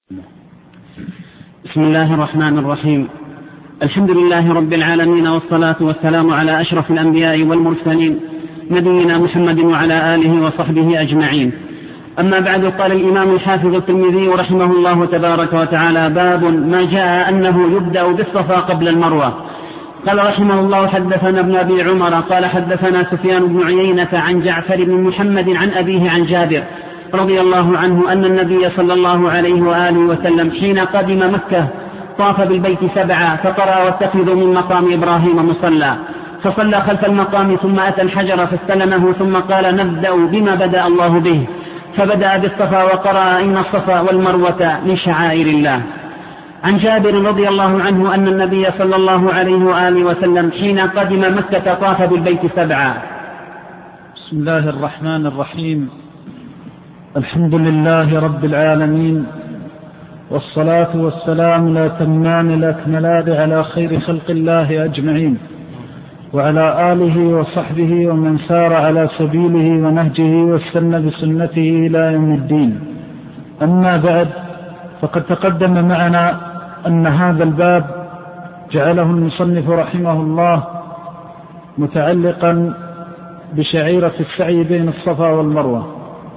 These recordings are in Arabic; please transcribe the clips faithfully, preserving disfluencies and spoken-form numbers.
بسم الله الرحمن الرحيم. الحمد لله رب العالمين، والصلاة والسلام على أشرف الأنبياء والمرسلين نبينا محمد وعلى آله وصحبه أجمعين. أما بعد، قال الإمام الحافظ الترمذي رحمه الله تبارك وتعالى: باب ما جاء أنه يبدأ بالصفا قبل المروة. قال رحمه الله: حدثنا ابن أبي عمر قال حدثنا سفيان بن عيينة عن جعفر بن محمد عن أبيه عن جابر رضي الله عنه أن النبي صلى الله عليه وآله وسلم حين قدم مكة طاف بالبيت سبعا، فقرأ: واتخذوا من مقام إبراهيم مصلى، فصلى خلف المقام، ثم أتى الحجر فاستلمه، ثم قال: نبدأ بما بدأ الله به، فبدأ بالصفا وقرأ: إن الصفا والمروة من شعائر الله. عن جابر رضي الله عنه أن النبي صلى الله عليه وآله وسلم حين قدم مكة طاف بالبيت سبعا. بسم الله الرحمن الرحيم. الحمد لله رب العالمين، والصلاة والسلام لا تمان الأكملان على خير خلق الله أجمعين، وعلى آله وصحبه ومن سار على سبيله ونهجه واستنى بسنته إلى يوم الدين. أما بعد، فقد تقدم معنا أن هذا الباب جعله المصنف رحمه الله متعلقا بشعيرة السعي بين الصفا والمروة،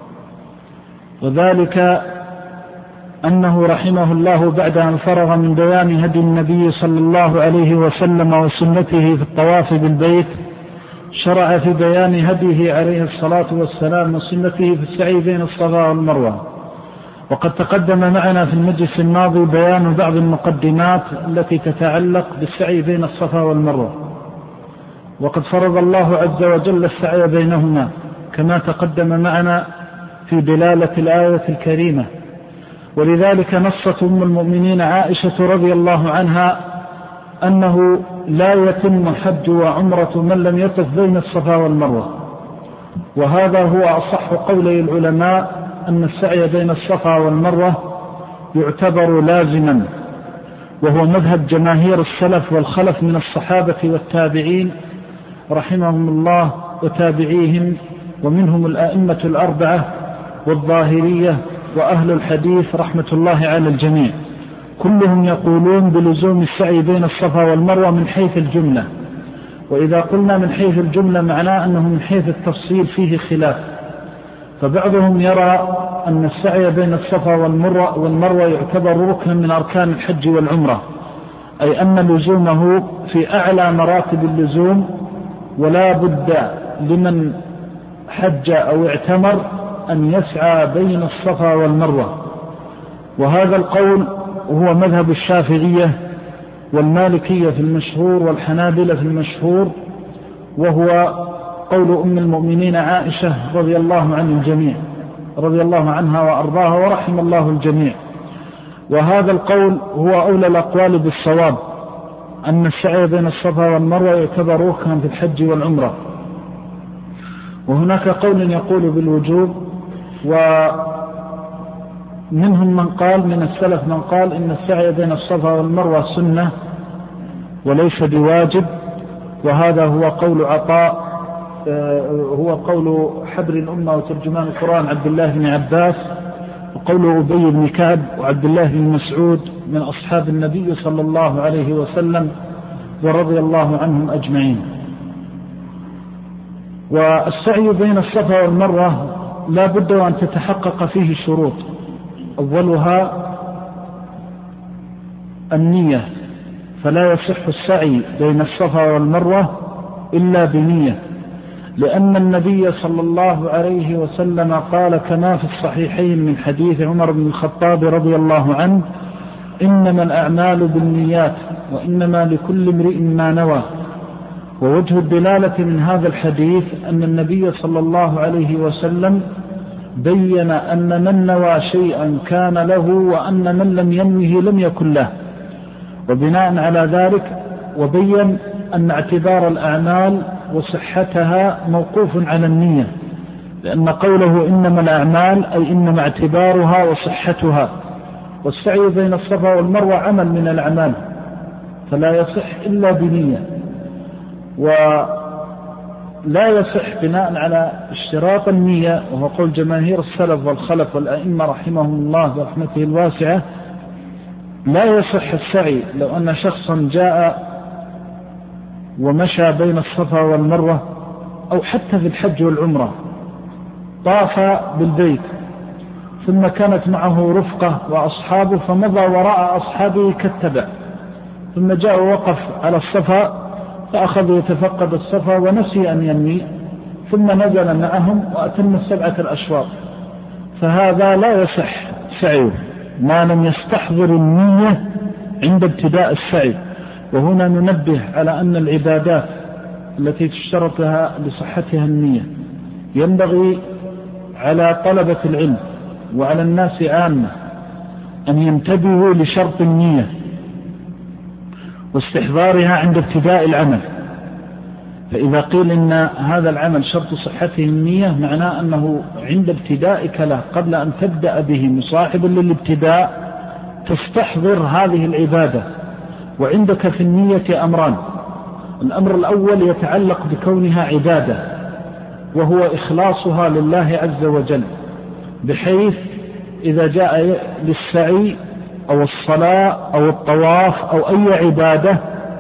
وذلك أنه رحمه الله بعد أن فرغ من بيان هدي النبي صلى الله عليه وسلم وسنته في الطواف بالبيت، شرع في بيان هديه عليه الصلاة والسلام وسنته في السعي بين الصفا والمروة. وقد تقدم معنا في المجلس الماضي بيان بعض المقدمات التي تتعلق بالسعي بين الصفا والمروة، وقد فرض الله عز وجل السعي بينهما كما تقدم معنا في دلالة الآية الكريمة. ولذلك نصت أم المؤمنين عائشة رضي الله عنها أنه لا يتم حج وعمرة من لم يطف بين الصفا والمروة، وهذا هو أصح قولي العلماء، أن السعي بين الصفا والمروة يعتبر لازما، وهو مذهب جماهير السلف والخلف من الصحابة والتابعين رحمهم الله وتابعيهم، ومنهم الأئمة الأربعة والظاهرية وأهل الحديث رحمة الله على الجميع، كلهم يقولون بلزوم السعي بين الصفا والمروة من حيث الجملة. وإذا قلنا من حيث الجملة معناه أنه من حيث التفصيل فيه خلاف، فبعضهم يرى أن السعي بين الصفا والمروة يعتبر ركنا من أركان الحج والعمرة، أي أن لزومه في أعلى مراتب اللزوم، ولا بد لمن حج أو اعتمر أن يسعى بين الصفا والمروة. وهذا القول هو مذهب الشافعية والمالكية في المشهور والحنابلة في المشهور، وهو قول أم المؤمنين عائشة رضي الله عن الجميع رضي الله عنها وأرضاها ورحم الله الجميع. وهذا القول هو أولى الأقوال بالصواب، أن السعي بين الصفا والمروة يعتبر ركنا في الحج والعمرة. وهناك قول يقول بالوجوب، ومنهم من قال من السلف من قال إن السعي بين الصفا والمروة سنة وليس بواجب، وهذا هو قول عطاء هو قول حبر الأمة وترجمان القرآن عبد الله بن عباس، وقول أبي بن كعب وعبد الله بن مسعود من أصحاب النبي صلى الله عليه وسلم ورضي الله عنهم أجمعين. والسعي بين الصفا والمروة لا بد وأن تتحقق فيه شروط، أولها النية، فلا يصح السعي بين الصفا والمروة إلا بنية، لأن النبي صلى الله عليه وسلم قال كما في الصحيحين من حديث عمر بن الخطاب رضي الله عنه: إنما الأعمال بالنيات وإنما لكل امرئ ما نوى. ووجه الدلالة من هذا الحديث أن النبي صلى الله عليه وسلم بين أن من نوى شيئا كان له، وأن من لم ينوه لم يكن له. وبناء على ذلك وبين أن اعتبار الأعمال وصحتها موقوف على النية، لأن قوله إنما الأعمال أي إنما اعتبارها وصحتها، والسعي بين الصفا والمروة عمل من الأعمال، فلا يصح إلا بنية. ولا يصح بناء على اشتراط النية، وهو قول جماهير السلف والخلف والأئمة رحمهم الله برحمته الواسعة، لا يصح السعي لو أن شخصا جاء ومشى بين الصفا والمروة أو حتى في الحج والعمرة طاف بالبيت ثم كانت معه رفقة وأصحابه فمضى وراء أصحابه كالتبع، ثم جاء ووقف على الصفا فأخذ يتفقد الصفا ونسي أن ينوي ثم نزل معهم وأتم السبعة الأشواط، فهذا لا يصح سعيه ما لم يستحضر النية عند ابتداء السعي. وهنا ننبه على أن العبادات التي تشترطها لصحتها النية ينبغي على طلبة العلم وعلى الناس عامة أن ينتبهوا لشرط النية واستحضارها عند ابتداء العمل. فإذا قيل إن هذا العمل شرط صحته النية معناه أنه عند ابتدائك له قبل أن تبدأ به مصاحبا للابتداء تستحضر هذه العبادة. وعندك في النية أمران: الأمر الأول يتعلق بكونها عبادة وهو إخلاصها لله عز وجل، بحيث إذا جاء للسعي أو الصلاة أو الطواف أو أي عبادة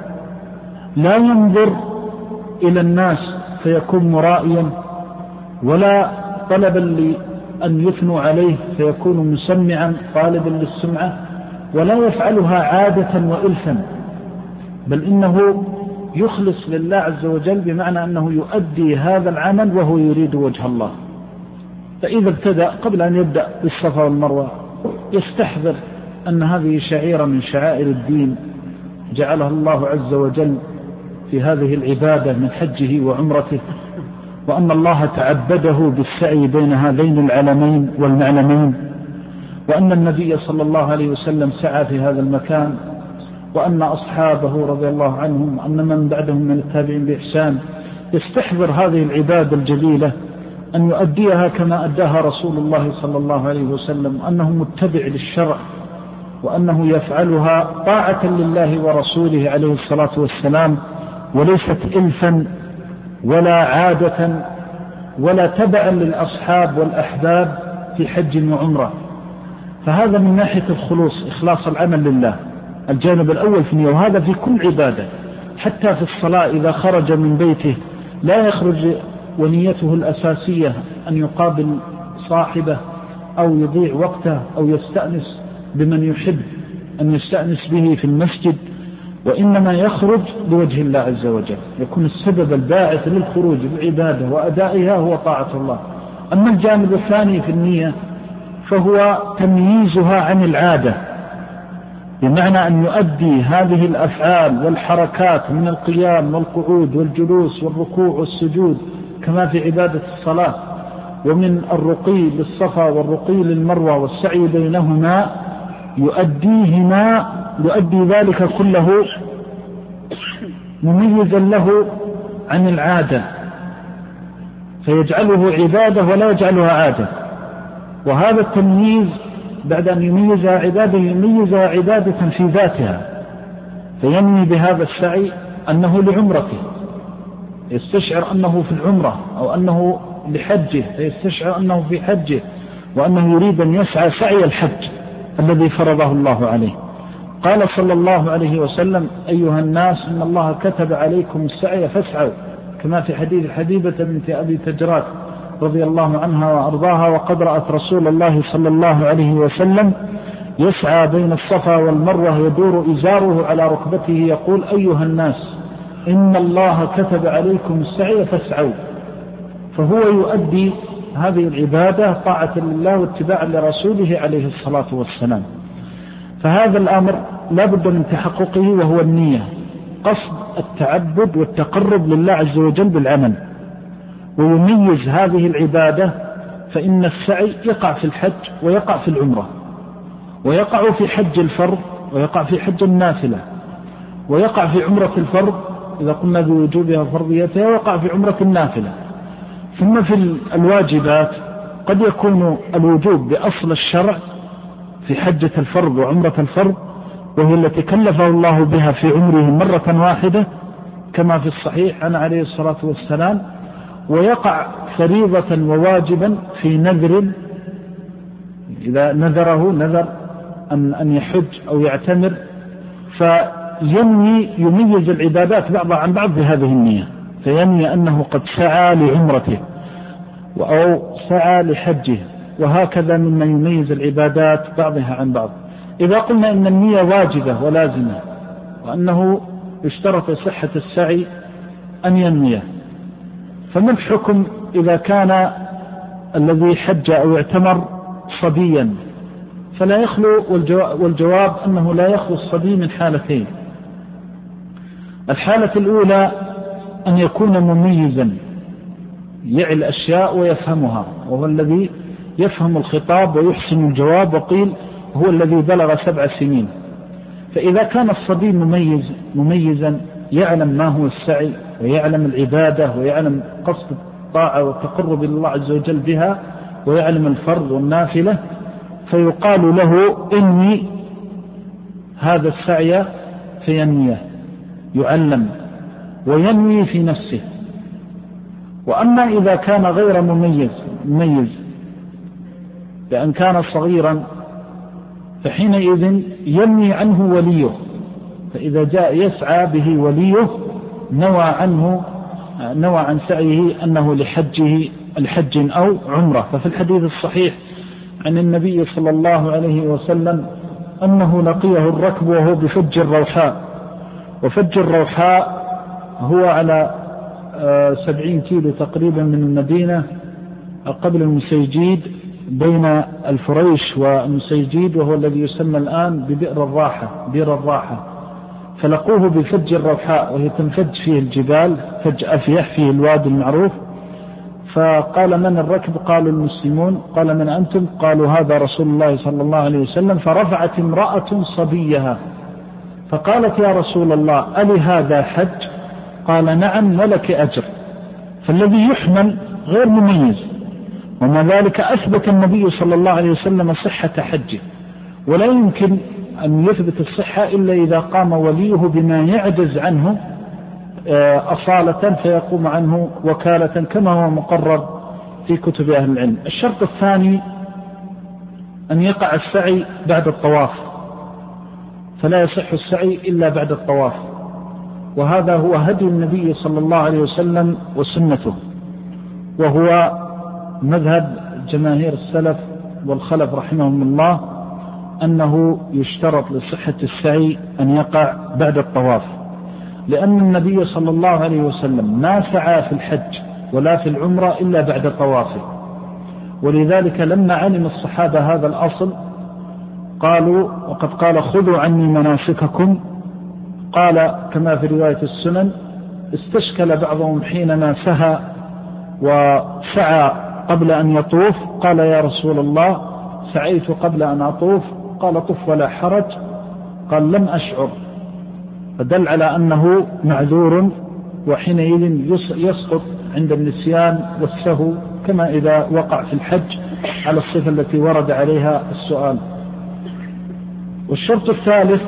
لا ينظر إلى الناس فيكون مرائيا، ولا طلبا لأن يثنوا عليه فيكون مسمعا طالبا للسمعة، ولا يفعلها عادة وإلفا، بل إنه يخلص لله عز وجل بمعنى أنه يؤدي هذا العمل وهو يريد وجه الله. فإذا ابتدأ قبل أن يبدأ بالصفا والمروة يستحضر أن هذه شعيرة من شعائر الدين جعلها الله عز وجل في هذه العبادة من حجه وعمرته، وأن الله تعبده بالسعي بين هذين العلمين والمعلمين، وأن النبي صلى الله عليه وسلم سعى في هذا المكان، وأن أصحابه رضي الله عنهم وأن من بعدهم من التابعين بإحسان يستحضر هذه العبادة الجليلة أن يؤديها كما أداها رسول الله صلى الله عليه وسلم، أنه متبع للشرع، وأنه يفعلها طاعة لله ورسوله عليه الصلاة والسلام، وليست إلفا ولا عادة ولا تبعا للأصحاب والأحباب في حج وعمرة. فهذا من ناحية الخلوص، إخلاص العمل لله، الجانب الأول في النية، وهذا في كل عبادة. حتى في الصلاة إذا خرج من بيته لا يخرج ونيته الأساسية أن يقابل صاحبه أو يضيع وقته أو يستأنس بمن يحب أن يستأنس به في المسجد، وإنما يخرج لوجه الله عز وجل، يكون السبب الباعث للخروج بالعبادة وأدائها هو طاعة الله. أما الجانب الثاني في النية فهو تمييزها عن العادة، بمعنى أن يؤدي هذه الأفعال والحركات من القيام والقعود والجلوس والركوع والسجود كما في عبادة الصلاة، ومن الرقي للصفا والرقي للمروة والسعي بينهما، يؤديهما يؤدي ذلك كله مميزا له عن العادة، فيجعله عبادة ولا يجعلها عادة. وهذا التمييز بعد أن يميزها عبادة يميزها عبادة في ذاتها، فينمي بهذا السعي أنه لعمرته يستشعر أنه في العمرة، أو أنه لحجه فيستشعر أنه في حجه، وأنه يريد أن يسعى سعي الحج الذي فرضه الله عليه. قال صلى الله عليه وسلم: أيها الناس إن الله كتب عليكم السعي فاسعوا، كما في حديث حبيبة بنت أبي تجرات رضي الله عنها وأرضاها: وقد رأت رسول الله صلى الله عليه وسلم يسعى بين الصفا والمروة يدور إزاره على ركبته يقول: أيها الناس إن الله كتب عليكم السعي فاسعوا. فهو يؤدي هذه العبادة طاعة لله واتباعا لرسوله عليه الصلاة والسلام. فهذا الأمر لا بد من تحققه، وهو النية، قصد التعبد والتقرب لله عز وجل بالعمل. ويميز هذه العبادة، فإن السعي يقع في الحج ويقع في العمرة، ويقع في حج الفرض ويقع في حج النافلة، ويقع في عمرة الفرض إذا قلنا بوجوبها فرضيتها، ويقع في عمرة النافلة. ثم في الواجبات قد يكون الوجوب بأصل الشرع في حجة الفرض وعمرة الفرض، وهي التي كلفه الله بها في عمره مرة واحدة كما في الصحيح عن عليه الصلاة والسلام، ويقع فريضة وواجبا في نذر إذا نذره نذر أن أن يحج أو يعتمر فينوي يميز العبادات بعضها عن بعض بهذه النية، فينوي أنه قد سعى لعمرته أو سعى لحجه، وهكذا مما يميز العبادات بعضها عن بعض. إذا قلنا إن النية واجبة ولازمة وأنه يشترط صحة السعي أن ينويه، فما الحكم إذا كان الذي حج أو اعتمر صبيا؟ فلا يخلو، والجواب أنه لا يخلو الصبي من حالتين. الحالة الأولى أن يكون مميزا يعي الأشياء ويفهمها، وهو الذي يفهم الخطاب ويحسن الجواب، وقيل هو الذي بلغ سبع سنين. فإذا كان الصبي مميز مميزا يعلم ما هو السعي ويعلم العبادة ويعلم قصد الطاعة والتقرب إلى الله عز وجل بها ويعلم الفرض والنافلة، فيقال له إني هذا السعي فينويه، يعلم وينوي في نفسه. وأما إذا كان غير مميز مميز بأن كان صغيرا فحينئذ ينوي عنه وليه، فإذا جاء يسعى به وليه نوى عنه نوى عن سعيه أنه لحجه الحج أو عمره. ففي الحديث الصحيح عن النبي صلى الله عليه وسلم أنه لقيه الركب وهو بفج الروحاء، وفج الروحاء هو على سبعين كيلو تقريبا من المدينة قبل المسيجيد، بين الفريش والمسيجيد، وهو الذي يسمى الآن ببئر الراحة بئر الراحة. فلقوه بفج الروحاء وهي تنفج فيه الجبال، فج أفيح فيه الوادي المعروف. فقال من الركب؟ قالوا المسلمون. قال من أنتم؟ قالوا هذا رسول الله صلى الله عليه وسلم. فرفعت امرأة صبيها فقالت يا رسول الله ألي هذا حج؟ قال نعم ولك أجر. فالذي يحمل غير مميز، وما ذلك أثبت النبي صلى الله عليه وسلم صحة حجه، ولا يمكن أن يثبت الصحة إلا إذا قام وليه بما يعجز عنه أصالة فيقوم عنه وكالة كما هو مقرر في كتب أهل العلم. الشرط الثاني أن يقع السعي بعد الطواف، فلا يصح السعي إلا بعد الطواف، وهذا هو هدي النبي صلى الله عليه وسلم وسنته، وهو مذهب جماهير السلف والخلف رحمهم الله أنه يشترط لصحة السعي أن يقع بعد الطواف، لأن النبي صلى الله عليه وسلم ما سعى في الحج ولا في العمرة إلا بعد طوافه. ولذلك لما علم الصحابة هذا الأصل قالوا وقد قال خذوا عني مناسككم، قال كما في رواية السنن استشكل بعضهم حينما سهى وسعى قبل أن يطوف، قال يا رسول الله سعيت قبل أن أطوف، قال طف ولا حرج، قال لم أشعر، فدل على أنه معذور، وحينئذ يسقط عند النسيان والسهو كما إذا وقع في الحج على الصفة التي ورد عليها السؤال. والشرط الثالث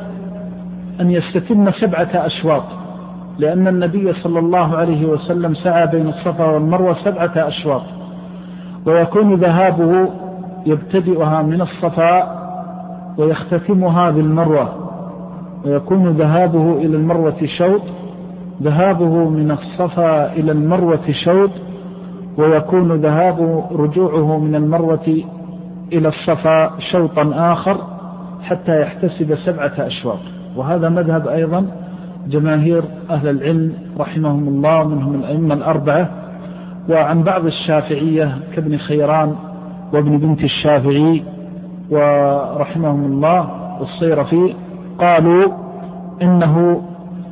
أن يستتم سبعة أشواط، لأن النبي صلى الله عليه وسلم سعى بين الصفا والمروة سبعة أشواط، ويكون ذهابه يبتدئها من الصفا ويختتمها بالمروة، ويكون ذهابه إلى المروة شوط، ذهابه من الصفا إلى المروة شوط، ويكون ذهاب رجوعه من المروة إلى الصفا شوطا آخر حتى يحتسب سبعة أشواط. وهذا مذهب أيضا جماهير أهل العلم رحمهم الله، منهم الأئمة الأربعة، وعن بعض الشافعية كابن خيران وابن بنت الشافعي ورحمهم الله والصيرفي، قالوا إنه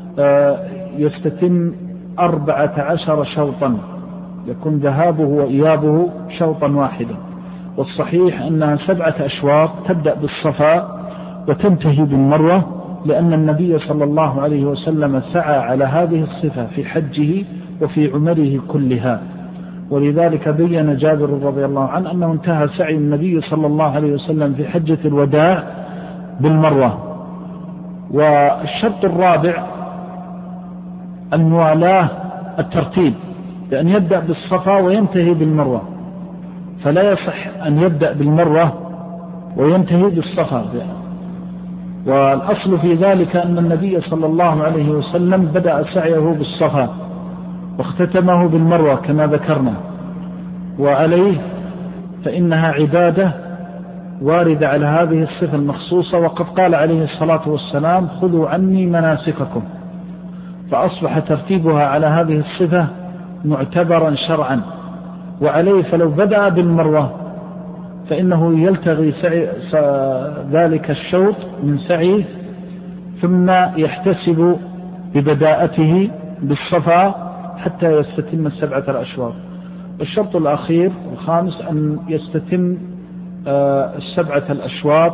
يستتم أربعة عشر شوطا، يكون ذهابه وإيابه شوطا واحدا. والصحيح أنها سبعة أشواط تبدأ بالصفا وتنتهي بالمروة، لأن النبي صلى الله عليه وسلم سعى على هذه الصفة في حجه وفي عمره كلها. ولذلك بين جابر رضي الله عنه أنه انتهى سعي النبي صلى الله عليه وسلم في حجة الوداع بالمروة. والشرط الرابع الموالاة الترتيب، لأن يبدأ بالصفا وينتهي بالمروة، فلا يصح أن يبدأ بالمروة وينتهي بالصفا. والأصل في ذلك أن النبي صلى الله عليه وسلم بدأ سعيه بالصفا واختتمه بالمروة كما ذكرنا، وعليه فإنها عبادة واردة على هذه الصفة المخصوصة، وقد قال عليه الصلاة والسلام خذوا عني مناسككم، فأصبح ترتيبها على هذه الصفة معتبرا شرعا. وعليه فلو بدأ بالمروة فإنه يلتغي سعي ذلك الشوط من سعيه، ثم يحتسب ببداءته بالصفا حتى يستتم السبعة الأشواط. الشرط الأخير الخامس أن يستتم السبعة الأشواط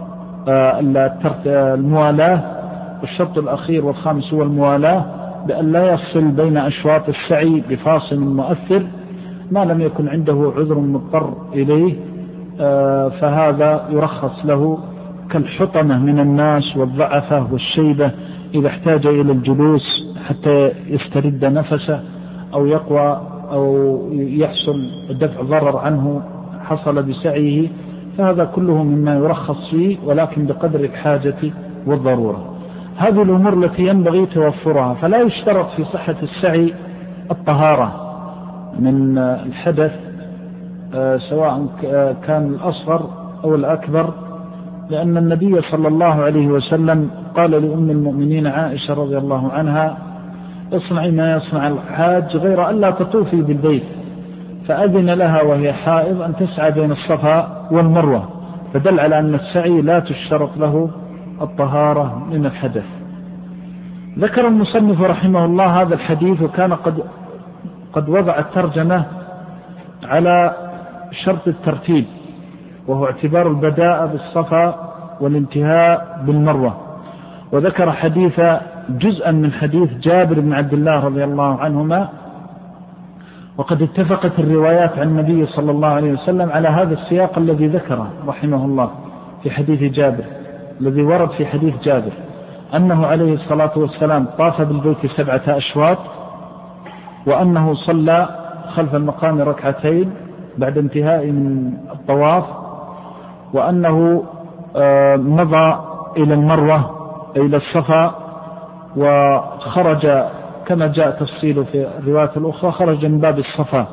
الموالاة. والشرط الأخير والخامس هو الموالاة، بأن لا يفصل بين أشواط السعي بفاصل مؤثر ما لم يكن عنده عذر مضطر إليه، فهذا يرخص له كالحطمة من الناس والضعفة والشيبة إذا احتاج إلى الجلوس حتى يسترد نفسه أو يقوى أو يحصل دفع ضرر عنه حصل بسعيه، فهذا كله مما يرخص فيه ولكن بقدر الحاجة والضرورة. هذه الأمور التي ينبغي توفرها. فلا يشترط في صحة السعي الطهارة من الحدث سواء كان الأصغر أو الأكبر، لأن النبي صلى الله عليه وسلم قال لأم المؤمنين عائشة رضي الله عنها اصنعي ما يصنع الحاج غير ألا تطوفي بالبيت، فأذن لها وهي حائض أن تسعى بين الصفا والمروة، فدل على أن السعي لا تشترط له الطهارة من الحدث. ذكر المصنف رحمه الله هذا الحديث، وكان قد قد وضع الترجمة على شرط الترتيب، وهو اعتبار البداء بالصفا والانتهاء بالمروة. وذكر حديث جزءا من حديث جابر بن عبد الله رضي الله عنهما، وقد اتفقت الروايات عن النبي صلى الله عليه وسلم على هذا السياق الذي ذكره رحمه الله في حديث جابر، الذي ورد في حديث جابر أنه عليه الصلاة والسلام طاف بالبيت سبعة أشواط، وأنه صلى خلف المقام ركعتين بعد انتهاء من الطواف، وأنه مضى إلى المروة إلى الصفا، وخرج كما جاء تفصيله في الروايات الأخرى خرج من باب الصفا.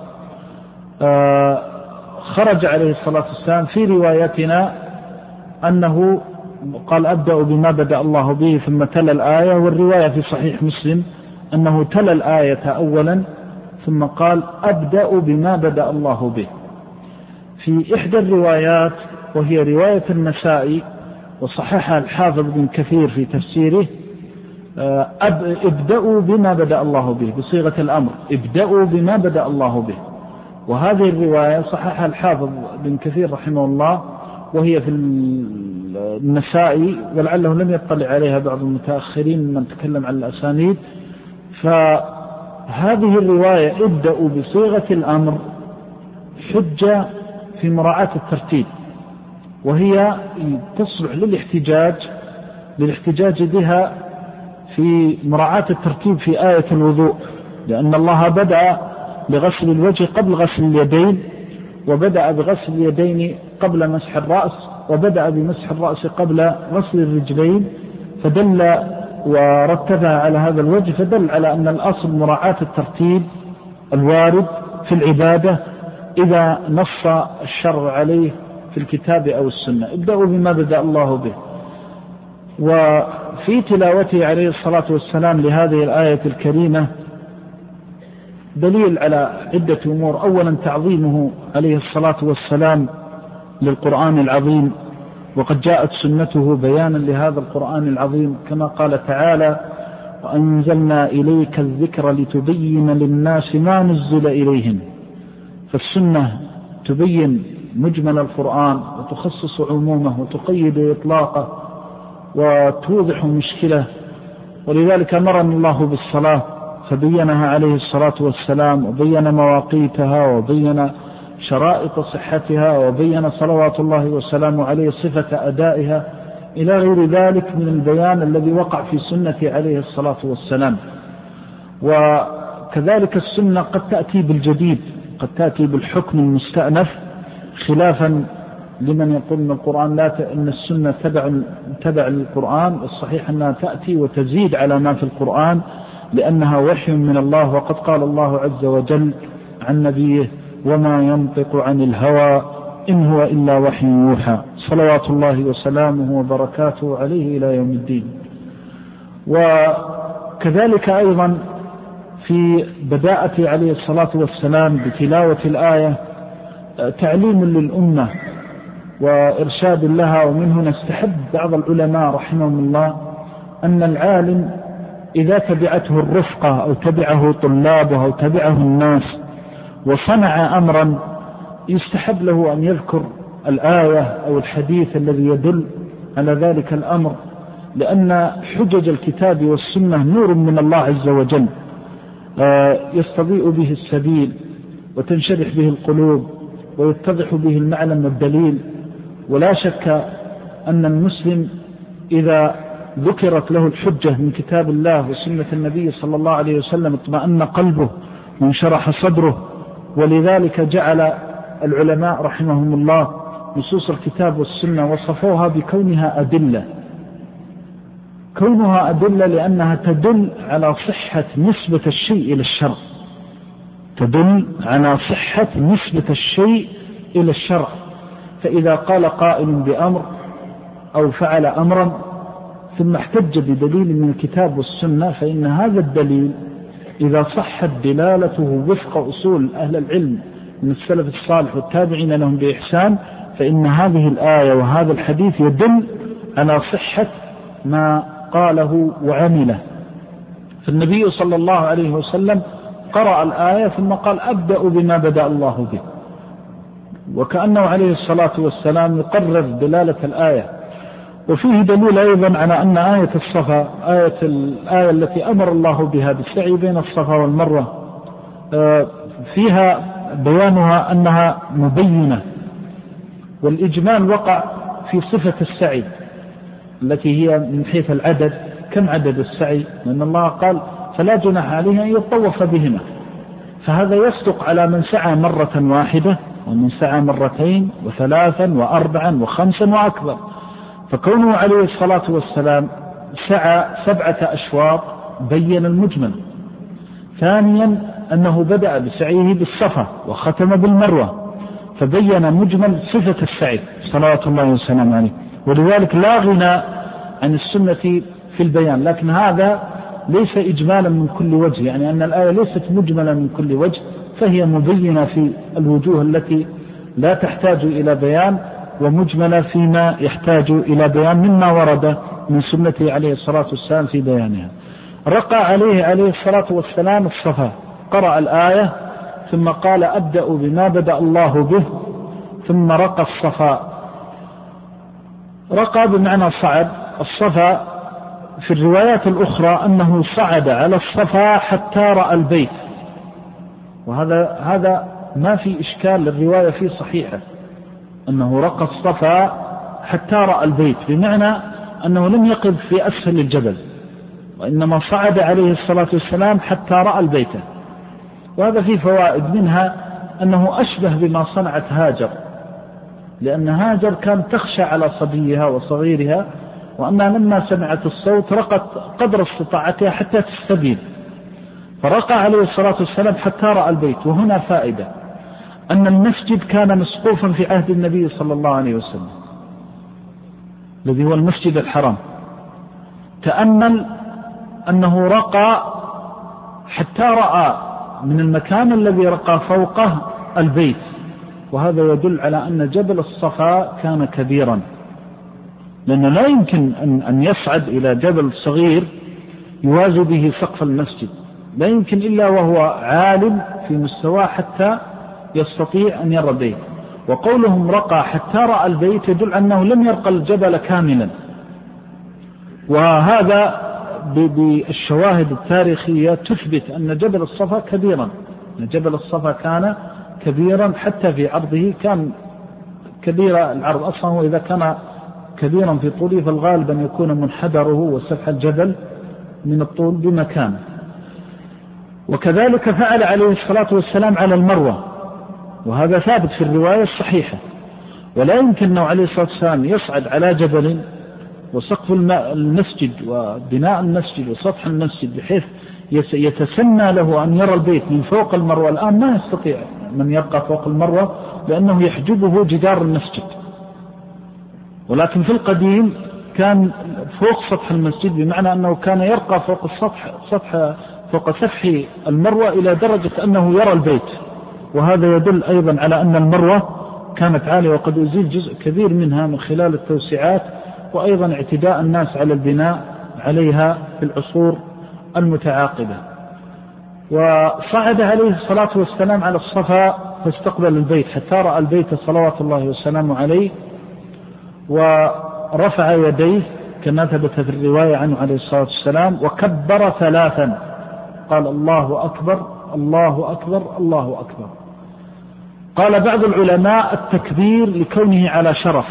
خرج عليه الصلاة والسلام في روايتنا أنه قال أبدأ بما بدأ الله به ثم تلا الآية، والرواية في صحيح مسلم أنه تلا الآية أولا ثم قال أبدأ بما بدأ الله به. في إحدى الروايات وهي رواية النسائي وصححها الحافظ بن كثير في تفسيره ابدأوا بما بدأ الله به بصيغة الأمر، ابدأوا بما بدأ الله به. وهذه الرواية صححها الحافظ بن كثير رحمه الله وهي في النسائي، ولعله لم يطلع عليها بعض المتأخرين من تكلم عن الأسانيد. فهذه الرواية ابدأوا بصيغة الأمر حجة في مراعاة الترتيب، وهي تصلح للاحتجاج للاحتجاج بها في مراعاة الترتيب في آية الوضوء، لأن الله بدأ بغسل الوجه قبل غسل اليدين، وبدأ بغسل اليدين قبل مسح الرأس، وبدأ بمسح الرأس قبل غسل الرجلين، فدل ورتبها على هذا الوجه، فدل على أن الأصل مراعاة الترتيب الوارد في العبادة إذا نص الشرع عليه في الكتاب أو السنة. ابدأوا بما بدأ الله به. وفي تلاوته عليه الصلاة والسلام لهذه الآية الكريمة دليل على عدة أمور. أولا تعظيمه عليه الصلاة والسلام للقرآن العظيم، وقد جاءت سنته بيانا لهذا القرآن العظيم، كما قال تعالى وأنزلنا إليك الذكر لتبين للناس ما نزل إليهم. فالسنة تبين مجمل القرآن وتخصص عمومه وتقيد إطلاقه وتوضح مشكلة. ولذلك أمرنا الله بالصلاة فبينها عليه الصلاة والسلام، وبين مواقيتها، وبين شرائط صحتها، وبين صلوات الله وسلامه عليه صفة أدائها، إلى غير ذلك من البيان الذي وقع في سنة عليه الصلاة والسلام. وكذلك السنة قد تأتي بالجديد، قد تأتي بالحكم المستأنف، خلافا لمن يقول أن القرآن لا ت... أن السنة تبع تبع القرآن. الصحيح أنها تأتي وتزيد على ما في القرآن لأنها وحي من الله، وقد قال الله عز وجل عن نبيه: وما ينطق عن الهوى إن هو إلا وحي يوحى، صلوات الله وسلامه وبركاته عليه إلى يوم الدين. وكذلك أيضا في بداءة عليه الصلاة والسلام بتلاوة الآية تعليم للأمة وإرشاد لها. ومن هنا استحب بعض العلماء رحمهم الله أن العالم إذا تبعته الرفقة أو تبعه طلابه أو تبعه الناس وصنع أمرا يستحب له أن يذكر الآية أو الحديث الذي يدل على ذلك الأمر، لأن حجج الكتاب والسنة نور من الله عز وجل يستضيء به السبيل وتنشرح به القلوب ويتضح به المعلم والدليل. ولا شك أن المسلم إذا ذكرت له الحجة من كتاب الله وسنة النبي صلى الله عليه وسلم اطمأن قلبه وانشرح صدره. ولذلك جعل العلماء رحمهم الله نصوص الكتاب والسنة وصفوها بكونها أدلة. كونها أدلة لأنها تدل على صحة نسبة الشيء إلى الشرع، تدل على صحة نسبة الشيء إلى الشرع. فإذا قال قائل بأمر أو فعل أمرا ثم احتج بدليل من الكتاب والسنة، فإن هذا الدليل إذا صحت دلالته وفق أصول أهل العلم من السلف الصالح والتابعين لهم بإحسان، فإن هذه الآية وهذا الحديث يدل على صحة ما قاله وعمله. فالنبي صلى الله عليه وسلم قرأ الآية ثم قال: أبدأ بما بدأ الله به، وكأنه عليه الصلاة والسلام يقرر دلالة الآية. وفيه دليل أيضا على أن آية الصفا آية الآية التي أمر الله بها بالسعي بين الصفا والمروة فيها بيانها أنها مبينة، والإجمال وقع في صفة السعي التي هي من حيث العدد، كم عدد السعي؟ لأن الله قال: فلا جناح عليه أن يطوف بهما. فهذا يصدق على من سعى مرة واحدة ومن سعى مرتين وثلاثا وأربعا وخمسا وأكبر. فكونه عليه الصلاة والسلام سعى سبعة أشواط بين المجمل. ثانيا أنه بدأ بسعيه بالصفا وختم بالمروة، فبين مجمل صفة السعي صلوات الله وسلامه عليه. ولذلك لا غنى عن السنة في البيان، لكن هذا ليس إجمالا من كل وجه، يعني أن الآية ليست مجملا من كل وجه، فهي مبينة في الوجوه التي لا تحتاج إلى بيان، ومجملة فيما يحتاج إلى بيان مما ورد من سنته عليه الصلاة والسلام في بيانها. رقى عليه عليه الصلاة والسلام الصفا، قرأ الآية ثم قال: أبدأ بما بدأ الله به، ثم رقى الصفا. رقى بمعنى صعد. الصفا في الروايات الأخرى أنه صعد على الصفا حتى رأى البيت، وهذا هذا ما في إشكال للرواية فيه صحيحة، أنه رقى الصفا حتى رأى البيت، بمعنى أنه لم يقف في أسفل الجبل، وإنما صعد عليه الصلاة والسلام حتى رأى البيت. وهذا فيه فوائد، منها أنه أشبه بما صنعت هاجر، لأن هاجر كانت تخشى على صبيها وصغيرها، وأنها لما سمعت الصوت رقت قدر استطاعتها حتى تستبين، فرقى عليه الصلاة والسلام حتى رأى البيت. وهنا فائدة، أن المسجد كان مسقوفا في عهد النبي صلى الله عليه وسلم الذي هو المسجد الحرام. تأمل أنه رقى حتى رأى من المكان الذي رقى فوقه البيت، وهذا يدل على أن جبل الصفا كان كبيرا، لأنه لا يمكن أن يصعد إلى جبل صغير يوازي به سقف المسجد، لا يمكن إلا وهو عالم في مستواه حتى يستطيع أن يرى البيت. وقولهم رقى حتى رأى البيت يدل أنه لم يرقى الجبل كاملا، وهذا بالشواهد التاريخية تثبت أن جبل الصفا كبيرا، أن جبل الصفا كان كبيرا حتى في عرضه كان كبير العرض أصلا، وإذا كان كبيرا في طوله فالغالب أن يكون منحدره وسفح الجبل من الطول بمكانه. وكذلك فعل عليه الصلاة والسلام على المروة، وهذا ثابت في الرواية الصحيحة. ولا يمكن أنه عليه الصلاة والسلام يصعد على جبل وسقف المسجد وبناء المسجد وسطح المسجد بحيث يتسنى له أن يرى البيت من فوق المروة. الآن ما يستطيع من يبقى فوق المروة لأنه يحجبه جدار المسجد، ولكن في القديم كان فوق سطح المسجد، بمعنى أنه كان يرقى فوق السطح سطح فوق سفح المروة إلى درجة أنه يرى البيت. وهذا يدل أيضا على أن المروة كانت عالية، وقد أزيل جزء كبير منها من خلال التوسعات وأيضا اعتداء الناس على البناء عليها في العصور المتعاقبة. وصعد عليه الصلاة والسلام على الصفا فاستقبل البيت حتى رأى البيت صلوات الله والسلام عليه، ورفع يديه كما ثبت في الرواية عنه عليه الصلاة والسلام، وكبر ثلاثا، قال الله أكبر الله أكبر الله أكبر. قال بعض العلماء التكبير لكونه على شرف،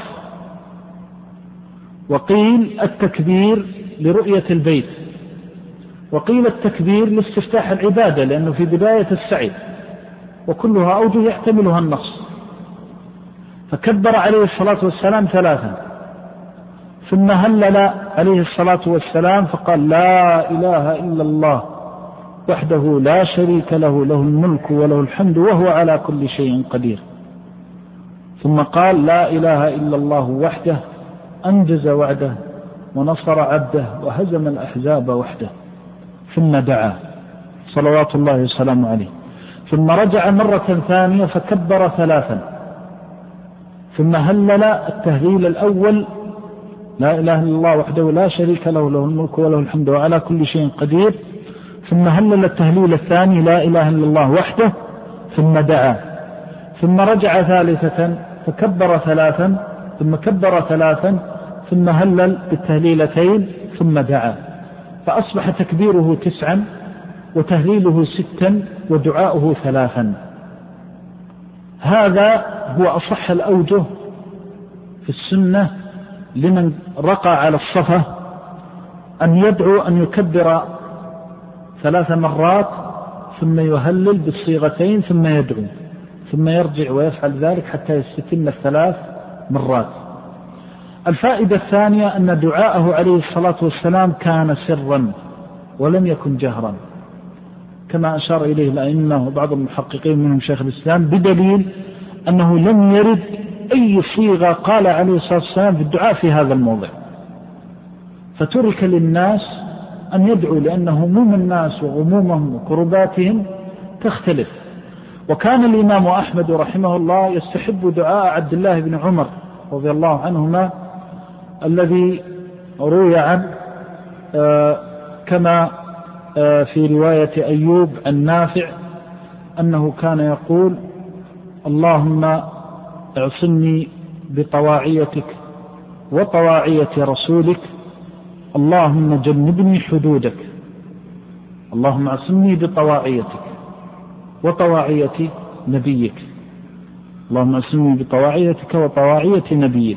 وقيل التكبير لرؤية البيت، وقيل التكبير لاستفتاح العبادة لأنه في بداية السعي، وكلها أوجه يحتملها النص. فكبر عليه الصلاة والسلام ثلاثا، ثم هلل عليه الصلاة والسلام فقال لا إله إلا الله وحده لا شريك له، له الملك وله الحمد وهو على كل شيء قدير. ثم قال لا إله إلا الله وحده أنجز وعده ونصر عبده وهزم الأحزاب وحده. ثم دعا صلوات الله وسلامه عليه، ثم رجع مرة ثانية فكبر ثلاثا، ثم هلل التهليل الأول لا إله إلا الله وحده لا شريك له، له الملك وله الحمد وعلى كل شيء قدير. ثم هلل التهليل الثاني لا إله إلا الله وحده، ثم دعا، ثم رجع ثالثة فكبر ثلاثا، ثم كبر ثلاثا، ثم هلل بالتهليلتين، ثم دعا. فأصبح تكبيره تسعا وتهليله ستا ودعاؤه ثلاثا. هذا هو أصح الأوجه في السنة لمن رقى على الصفا، أن يدعو أن يكبر ثلاث مرات ثم يهلل بالصيغتين ثم يدعو، ثم يرجع ويفعل ذلك حتى يستتم الثلاث مرات. الفائدة الثانية أن دعاءه عليه الصلاة والسلام كان سرا ولم يكن جهرا، كما أشار إليه الأئمة وبعض المحققين منهم شيخ الإسلام، بدليل أنه لم يرد أي صيغة قال عليه الصلاة والسلام في الدعاء في هذا الموضع، فترك للناس أن يدعوا، لأن هموم الناس وغمومهم وكرباتهم تختلف. وكان الإمام أحمد رحمه الله يستحب دعاء عبد الله بن عمر رضي الله عنهما الذي روي عنه آه كما آه في رواية أيوب النافع أنه كان يقول اللهم اعصمني بطواعيتك وطواعية رسولك، اللهم جنبني حدودك. اللهم اعصمني بطواعيتك وطواعية نبيك، اللهم اعصمني بطواعيتك وطواعية نبيك.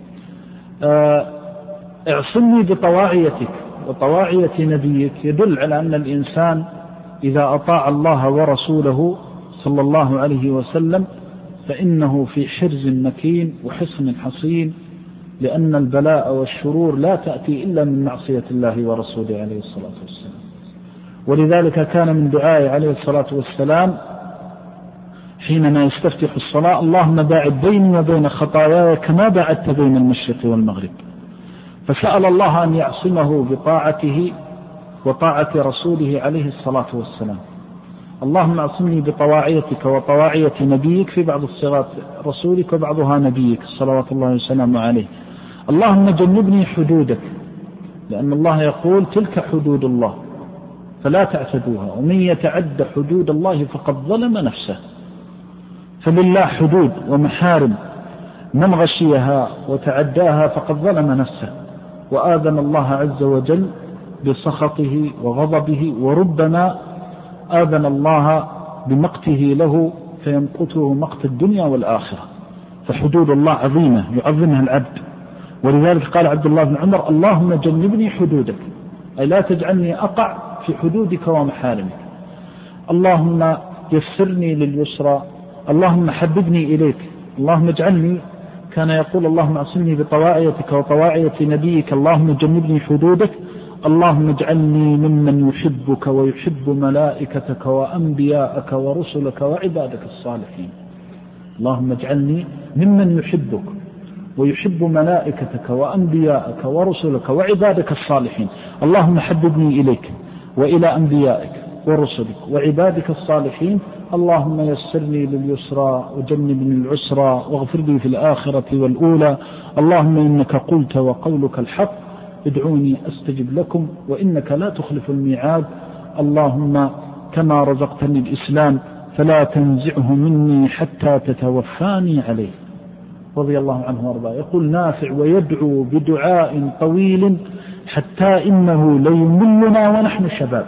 اعصمني بطواعيتك وطواعية نبيك يدل على أن الإنسان إذا أطاع الله ورسوله صلى الله عليه وسلم فإنه في حرز مكين وحصن حصين، لأن البلاء والشرور لا تأتي إلا من معصية الله ورسوله عليه الصلاة والسلام. ولذلك كان من دعائه عليه الصلاة والسلام حينما يستفتح الصلاة اللهم باعد بيني وبين خطاياي كما باعدت بين المشرق والمغرب. فسأل الله أن يعصمه بطاعته وطاعة رسوله عليه الصلاة والسلام. اللهم اعصمني بطواعيتك وطواعية نبيك، في بعض الصيغات رسولك وبعضها نبيك صلوات الله وسلامه عليه. اللهم جنبني حدودك، لأن الله يقول تلك حدود الله فلا تعتدوها، ومن يتعد حدود الله فقد ظلم نفسه. فلله حدود ومحارم، من غشيها وتعداها فقد ظلم نفسه، وآذن الله عز وجل بسخطه وغضبه، وربما آذن الله بمقته له فيمقته مقت الدنيا والآخرة. فحدود الله عظيمة يعظمها العبد، ولذلك قال عبد الله بن عمر اللهم جنبني حدودك، أي لا تجعلني أقع في حدودك ومحارمك. اللهم يسرني لليسرى، اللهم حببني إليك، اللهم اجعلني كان يقول اللهم اعصمني بطواعيتك وطواعية نبيك، اللهم جنبني حدودك، اللهم اجعلني ممن يحبك ويحب ملائكتك وأنبياءك ورسلك وعبادك الصالحين. اللهم اجعلني ممن يحبك ويحب ملائكتك وأنبياءك ورسلك وعبادك الصالحين. اللهم حببني إليك وإلى أنبيائك ورسلك وعبادك الصالحين. اللهم يسرني لليسرى وجنبني العسرى واغفر لي في الآخرة والأولى. اللهم إنك قلت وقولك الحق، ادعوني أستجب لكم وإنك لا تخلف الميعاد. اللهم كما رزقتني الإسلام فلا تنزعه مني حتى تتوفاني عليه. رضي الله عنه وارضاه. يقول نافع: ويدعو بدعاء طويل حتى إنه ليملنا ونحن شباب.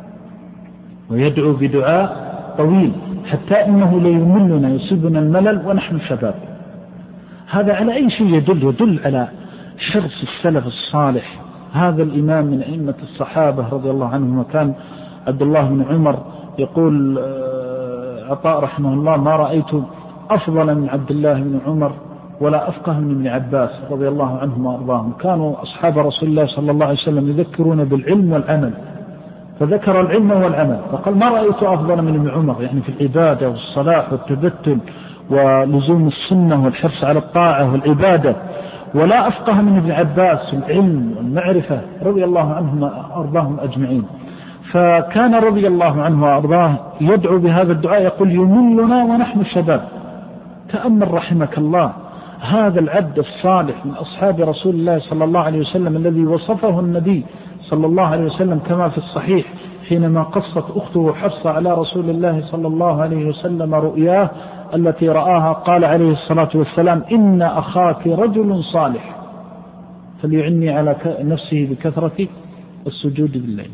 ويدعو بدعاء طويل حتى إنه ليملنا، يصيبنا الملل ونحن شباب. هذا على أي شيء يدل؟ يدل على حرص السلف الصالح. هذا الإمام من أئمة الصحابة رضي الله عنهم، وكان عبد الله بن عمر يقول عطاء رحمه الله: ما رأيت أفضل من عبد الله بن عمر ولا أفقه من ابن عباس رضي الله عنهم وأرضاهم. كانوا أصحاب رسول الله صلى الله عليه وسلم يذكرون بالعلم والعمل، فذكر العلم والعمل فقال: ما رأيت أفضل من ابن عمر، يعني في العبادة والصلاح والتبتل ولزوم السنة والحرص على الطاعة والعبادة، ولا أفقه من ابن عباس في العلم والمعرفة رضي الله عنهم وأرضاهم أجمعين. فكان رضي الله عنه وأرضاه يدعو بهذا الدعاء، يقول: يملنا ونحن شباب. تأمل رحمك الله هذا العبد الصالح من أصحاب رسول الله صلى الله عليه وسلم الذي وصفه النبي صلى الله عليه وسلم كما في الصحيح حينما قصت أخته حفصة على رسول الله صلى الله عليه وسلم رؤياه التي رآها، قال عليه الصلاة والسلام: إن أخاك رجل صالح فليعني على نفسه بكثرة السجود بالليل.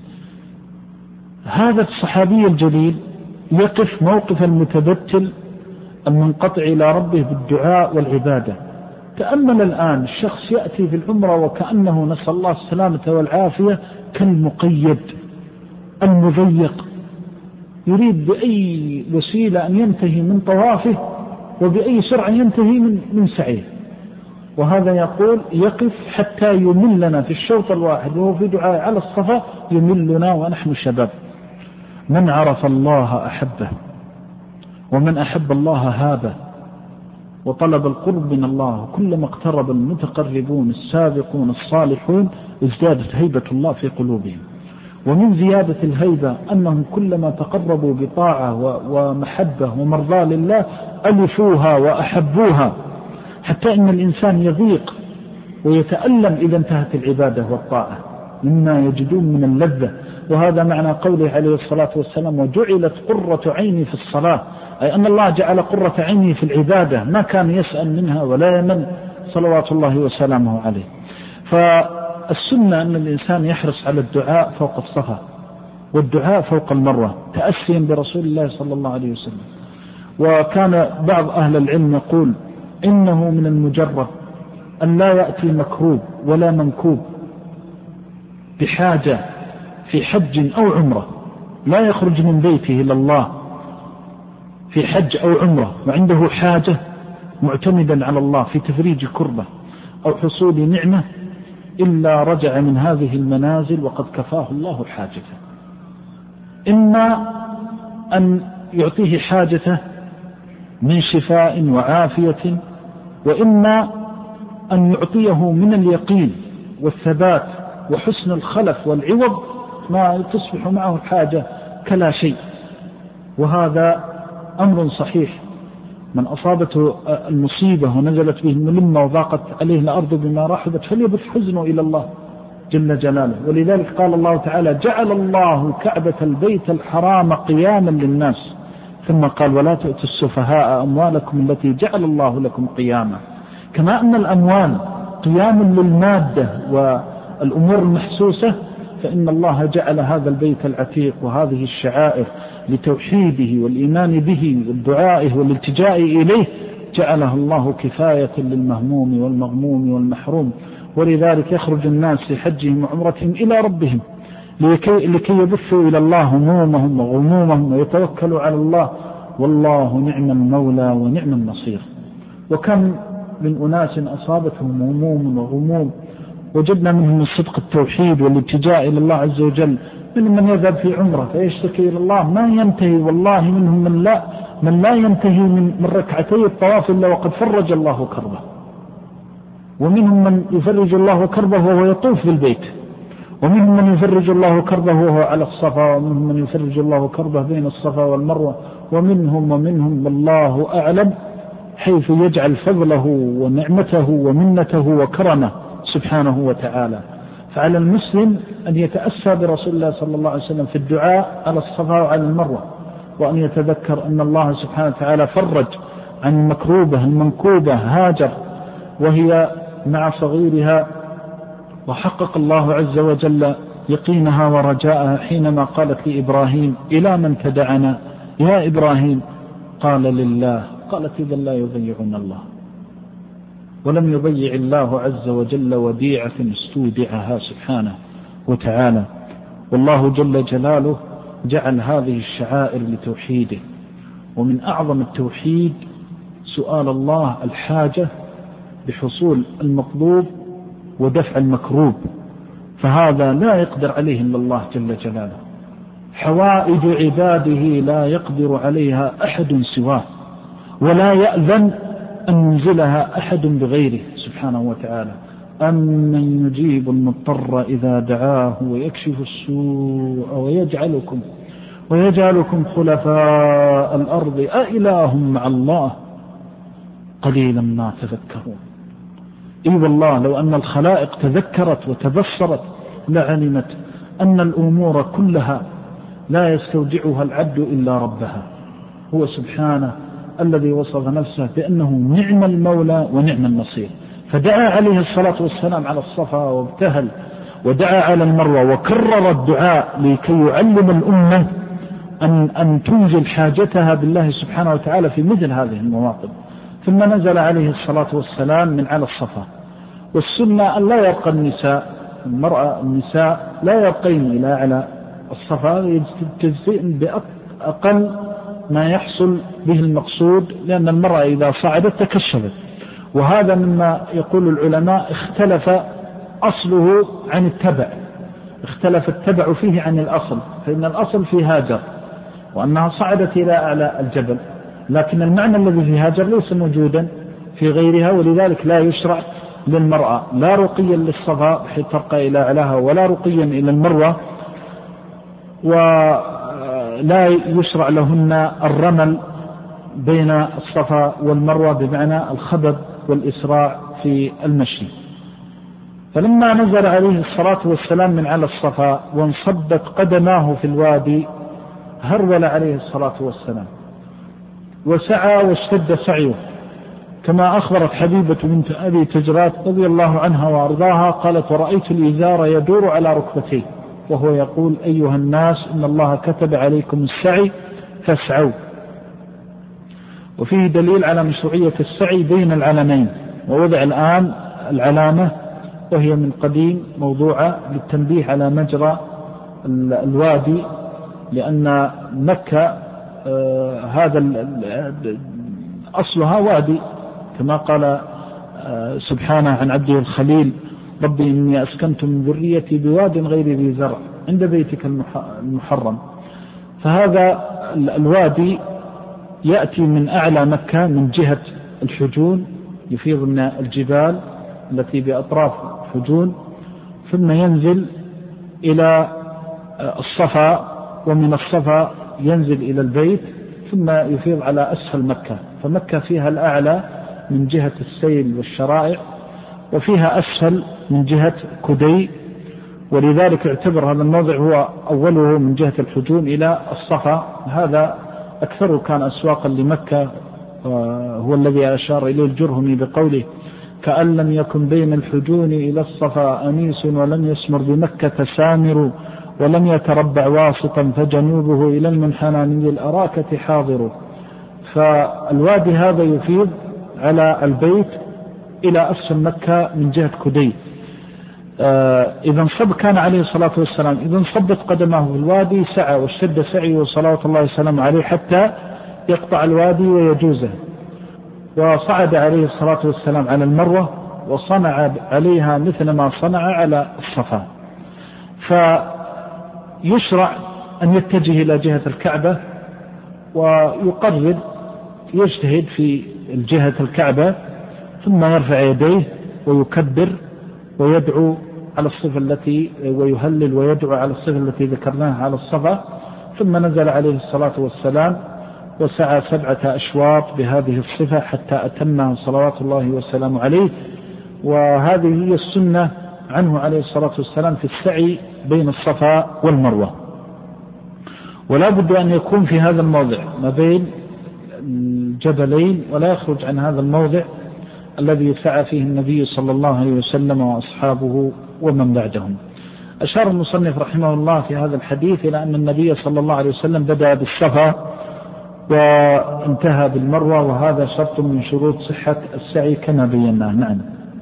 هذا الصحابي الجليل يقف موقف المتبتل المنقطع إلى ربه بالدعاء والعبادة. تأمل الآن الشخص يأتي في العمرة وكأنه نسأل الله السلامة والعافية كالمقيد المضيق، يريد بأي وسيلة أن ينتهي من طوافه وبأي سرعة ينتهي من, من سعيه. وهذا يقول يقف حتى يملنا في الشوط الواحد وهو في دعاء على الصفا: يملنا ونحن شباب. من عرف الله أحبه، ومن أحب الله هابه، وطلب القرب من الله. كلما اقترب المتقربون السابقون الصالحون ازدادت هيبة الله في قلوبهم. ومن زيادة الهيبة أنهم كلما تقربوا بطاعة ومحبة ومرضاة لله ألفوها وأحبوها، حتى إن الإنسان يضيق ويتألم إذا انتهت العبادة والطاعة مما يجدون من اللذة. وهذا معنى قوله عليه الصلاة والسلام: وجعلت قرة عيني في الصلاة، أي أن الله جعل قرة عيني في العبادة، ما كان يسأل منها ولا يمن صلوات الله وسلامه عليه. فالسنة أن الإنسان يحرص على الدعاء فوق الصفا والدعاء فوق المروة تأسيا برسول الله صلى الله عليه وسلم. وكان بعض أهل العلم يقول: إنه من المجرد أن لا يأتي مكروب ولا منكوب بحاجة في حج أو عمرة، لا يخرج من بيته إلى الله في حج أو عمرة وعنده حاجة معتمدا على الله في تفريج كربة أو حصول نعمة، إلا رجع من هذه المنازل وقد كفاه الله حاجته. إما أن يعطيه حاجته من شفاء وعافية، وإما أن يعطيه من اليقين والثبات وحسن الخلف والعوض ما تصبح معه الحاجة كلا شيء. وهذا أمر صحيح. من أصابته المصيبة ونزلت به الملمة وضاقت عليه الأرض بما رحبت فليبث حزنه إلى الله جل جلاله. ولذلك قال الله تعالى: جعل الله كعبة البيت الحرام قياما للناس، ثم قال: ولا تؤتوا السفهاء أموالكم التي جعل الله لكم قياما. كما أن الأموال قيام للمادة والأمور المحسوسة، فإن الله جعل هذا البيت العتيق وهذه الشعائر لتوحيده والإيمان به والدعاء والالتجاء إليه، جعلها الله كفاية للمهموم والمغموم والمحروم. ولذلك يخرج الناس في حجهم وعمرتهم إلى ربهم لكي, لكي يبثوا إلى الله همومهم وغمومهم ويتوكلوا على الله، والله نعم المولى ونعم النصير. وكم من أناس أصابتهم هموم وغموم وجدنا منهم من صدق التوحيد والاتجاه إلى الله عز وجل، منهم من يذهب في عمره فيشتكي إلى الله ما ينتهي، والله منهم من لا من لا ينتهي من, من ركعتي الطواف إلا وقد فرج الله كربه، ومنهم من يفرج الله كربه وهو يطوف بالبيت، ومنهم من يفرج الله كربه وهو على الصفا، ومنهم من يفرج الله كربه بين الصفا والمروة، ومنهم ومنهم والله أعلم حيث يجعل فضله ونعمته ومنته وكرمه سبحانه وتعالى. فعلى المسلم أن يتأسى برسول الله صلى الله عليه وسلم في الدعاء على الصفا وعلى المروة، وأن يتذكر أن الله سبحانه وتعالى فرج عن المكروبة المنكوبة هاجر وهي مع صغيرها، وحقق الله عز وجل يقينها ورجاءها حينما قالت لإبراهيم إلى من تدعنا يا إبراهيم؟ قال لله. قالت إذا لا يضيعون الله، ولم يضيع الله عز وجل وديعة استودعها سبحانه وتعالى. والله جل جلاله جعل هذه الشعائر لتوحيده، ومن أعظم التوحيد سؤال الله الحاجة بحصول المطلوب ودفع المكروب، فهذا لا يقدر عليه إلا الله جل جلاله. حوائج عباده لا يقدر عليها أحد سواه، ولا يأذن أن ينزلها أحد بغيره سبحانه وتعالى. أمن يجيب المضطر إذا دعاه ويكشف السوء ويجعلكم ويجعلكم خلفاء الأرض أإله مع الله قليلا ما تذكرون. إي والله لو أن الخلائق تذكرت وتبصرت لعلمت أن الأمور كلها لا يستودعها العبد إلا ربها، هو سبحانه الذي وصف نفسه بأنه نعم المولى ونعم النصير. فدعا عليه الصلاة والسلام على الصفا وابتهل، ودعا على المروة وكرر الدعاء لكي يعلم الأمة أن, أن تنزل حاجتها بالله سبحانه وتعالى في مثل هذه المواطن. ثم نزل عليه الصلاة والسلام من على الصفا. والسنة أن لا يرقى النساء، المرأة النساء لا يرقين إلى على الصفا، يجتزئن بأقل ما يحصل به المقصود، لأن المرأة إذا صعدت تكشفت. وهذا مما يقول العلماء اختلف أصله عن التبع، اختلف التبع فيه عن الأصل، فإن الأصل في هاجر وأنها صعدت إلى أعلى الجبل، لكن المعنى الذي في هاجر ليس موجودا في غيرها، ولذلك لا يشرع للمرأة لا رقيا للصفا بحيث ترقى إلى أعلاها، ولا رقيا إلى المروة، ولا يشرع لهن الرمل بين الصفا والمروة بمعنى الخبب والإسراع في المشي. فلما نزل عليه الصلاة والسلام من على الصفا وانصبت قدماه في الوادي هرول عليه الصلاة والسلام وسعى واشتد سعيه، كما أخبرت حبيبة بنت أبي تجرات رضي الله عنها وأرضاها قالت: ورأيت الإزار يدور على ركبتيه وهو يقول: أيها الناس إن الله كتب عليكم السعي فاسعوا. وفيه دليل على مشروعية السعي بين العلمين، ووضع الآن العلامة وهي من قديم موضوعة للتنبيه على مجرى الوادي، لأن مكة آه هذا أصلها وادي، كما قال آه سبحانه عن عبده الخليل: ربي إني أسكنت من ذريتي بواد غير ذي زرع عند بيتك المحرم. فهذا الوادي يأتي من أعلى مكة من جهة الحجون، يفيض من الجبال التي بأطراف الحجون، ثم ينزل إلى الصفا، ومن الصفا ينزل إلى البيت، ثم يفيض على أسفل مكة. فمكة فيها الأعلى من جهة السيل والشرائع، وفيها أسفل من جهة كدي، ولذلك اعتبر هذا الموضع هو أوله من جهة الحجون إلى الصفا. هذا أكثره كان أسواقا لمكة، هو الذي أشار إليه الجرهمي بقوله: كأن لم يكن بين الحجون إلى الصفا أنيس ولم يسمر بمكة سامر ولم يتربع واسطا فجنوبه إلى المنحنى من الأراكة حاضر. فالوادي هذا يفيض على البيت إلى أسفل مكة من جهة كدي. آه إذا انصب كان عليه الصلاة والسلام إذا انصبت قدمه في الوادي سعى واشتد سعيه صلوات الله وسلامه عليه حتى يقطع الوادي ويجوزه. وصعد عليه الصلاة والسلام على المروة وصنع عليها مثل ما صنع على الصفا. فيشرع أن يتجه إلى جهة الكعبة ويقرب يجتهد في الجهة الكعبة، ثم يرفع يديه ويكبر ويدعو على الصفة التي ويهلل ويدعو على الصفة التي ذكرناها على الصفا. ثم نزل عليه الصلاة والسلام وسعى سبعة أشواط بهذه الصفة حتى أتمها صلوات الله وسلامه عليه. وهذه هي السنة عنه عليه الصلاة والسلام في السعي بين الصفا والمروة. ولا بد أن يكون في هذا الموضع ما بين الجبلين، ولا يخرج عن هذا الموضع الذي سعى فيه النبي صلى الله عليه وسلم وأصحابه ومن بعدهم. أشار المصنف رحمه الله في هذا الحديث إلى أن النبي صلى الله عليه وسلم بدأ بالصفا وانتهى بالمروة، وهذا شرط من شروط صحة السعي كما بيناه. نعم.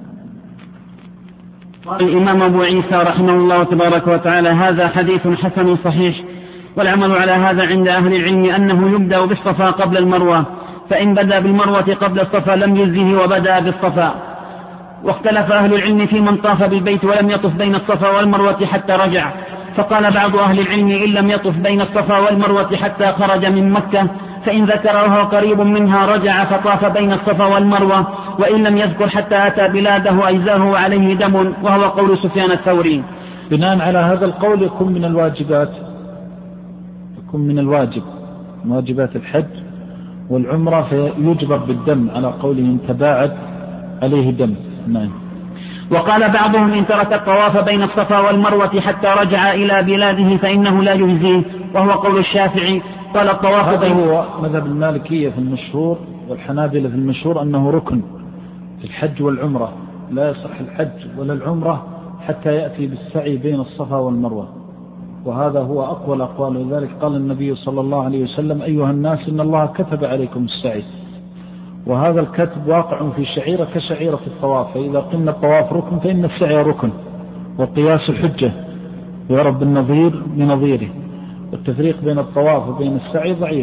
قال الإمام أبو عيسى رحمه الله تبارك وتعالى: هذا حديث حسن صحيح، والعمل على هذا عند أهل العلم أنه يبدأ بالصفا قبل المروة، فإن بدأ بالمروة قبل الصفا لم يجزه وبدأ بالصفا. واختلف أهل العلم في من طاف بالبيت ولم يطف بين الصفا والمروة حتى رجع، فقال بعض أهل العلم: إن لم يطف بين الصفا والمروة حتى خرج من مكة فإن ذكره قريب منها رجع فطاف بين الصفا والمروة، وإن لم يذكر حتى أتى بلاده أجزاه وعليه دم، وهو قول سفيان الثوري. بناء على هذا القول يكون من الواجبات يكون من الواجب من واجبات الحج والعمرة فيجبر بالدم على قوله إن تباعد عليه دم. نعم. وقال بعضهم: إن ترك الطواف بين الصفا والمروة حتى رجع إلى بلاده فإنه لا يجزيه، وهو قول الشافعي. قال الطواف بين هو مذهب المالكية في المشهور والحنابلة في المشهور أنه ركن في الحج والعمرة، لا يصح الحج ولا العمرة حتى يأتي بالسعي بين الصفا والمروة، وهذا هو أقوى الأقوال. وذلك قال النبي صلى الله عليه وسلم: أيها الناس إن الله كتب عليكم السعي، وهذا الكتب واقع في شعيرة كشعيرة الطواف، فإذا قلنا الطواف ركن فإن السعي ركن، وقياس الحجة يرى بالنظير بنظيره، والتفريق بين الطواف وبين السعي ضعيف،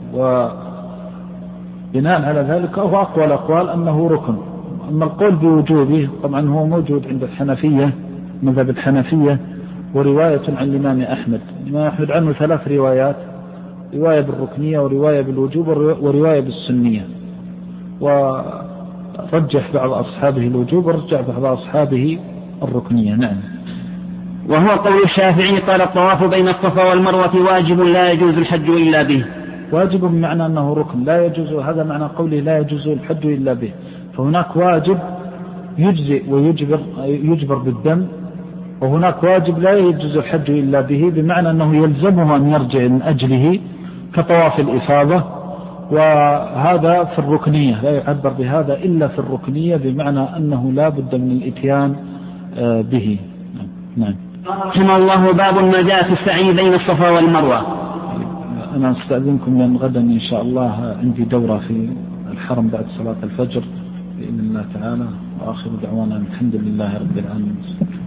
وبناء على ذلك هو أقوى الأقوال أنه ركن. أما القول بوجوبه طبعا هو موجود عند الحنفية، مذهب الحنفية، ورواية عن الإمام أحمد. الإمام أحمد عنه ثلاث روايات: رواية بالركنية ورواية بالوجوب ورواية بالسنية، ورجح بعض أصحابه الوجوب ورجح بعض أصحابه الركنية. نعم. وهو قول الشافعي. قال الطواف بين الصفا والمروة واجب لا يجوز الحج إلا به. واجب بمعنى أنه ركن لا يجوز، هذا معنى قوله لا يجوز الحج إلا به. فهناك واجب يجزئ ويجبر يجبر بالدم، وهناك واجب لا يجوز الحج إلا به، بمعنى أنه يلزمه أن يرجع من أجله كطواف الإفاضة، وهذا في الركنية لا يعبر بهذا إلا في الركنية، بمعنى أنه لا بد من الإتيان به. نعم. رحمه الله: باب ما جاء في السعي بين الصفا والمروة. أنا أستأذنكم لأن غدا إن شاء الله عندي دورة في الحرم بعد صلاة الفجر بإذن الله تعالى، وآخر دعوانا الحمد لله رب العالمين.